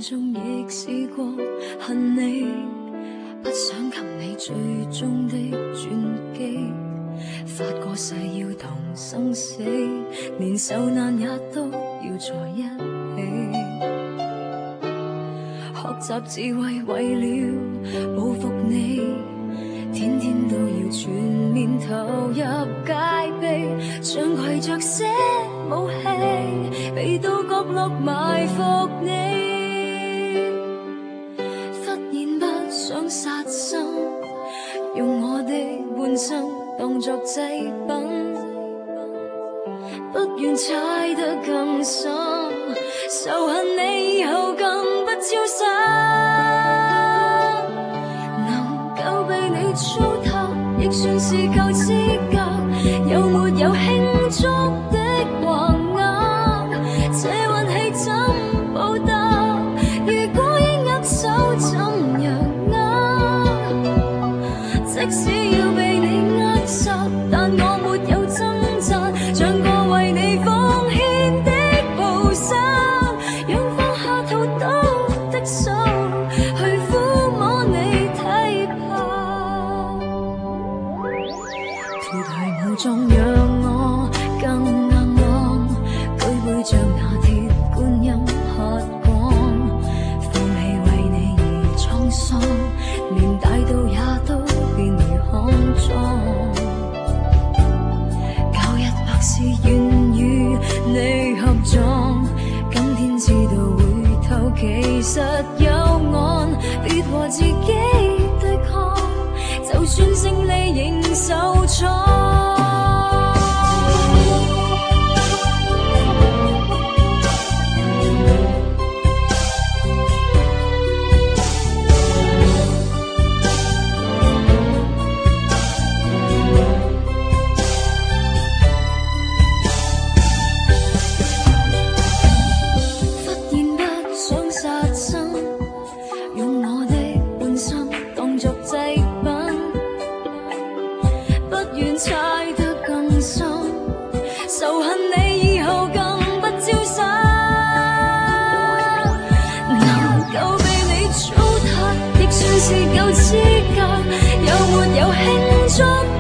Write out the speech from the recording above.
中亦試過恨你，不想給你最終的傳記。發過誓要同生死，連受難也都要在一起。學習智慧為了報復你，天天都要全面投入戒備，像攜着些武器，避到角落埋伏你。忽然不想殺生，用我的半生當作祭品，不願踩得更深，仇恨你以後更不超生。能夠被你糟蹋，亦算是夠資格。有沒有慶祝的橫額？這運氣怎報答？如果應握手怎樣握？即使要被你扼殺，但我沒有掙扎，像個為你奉獻的菩薩，讓放下屠刀的手，去撫摸你體魄。脱去武裝，讓我更硬朗，舉杯將那鐵觀音喝光，放棄為你而滄桑，連大道也都變如康莊。900是願與你合葬，今天知道回頭其實有岸，別和自己對抗，就算勝利仍受創。踩得更深，仇恨你以後更不招生。能夠被你糟蹋，亦算是夠資格。有沒有慶祝？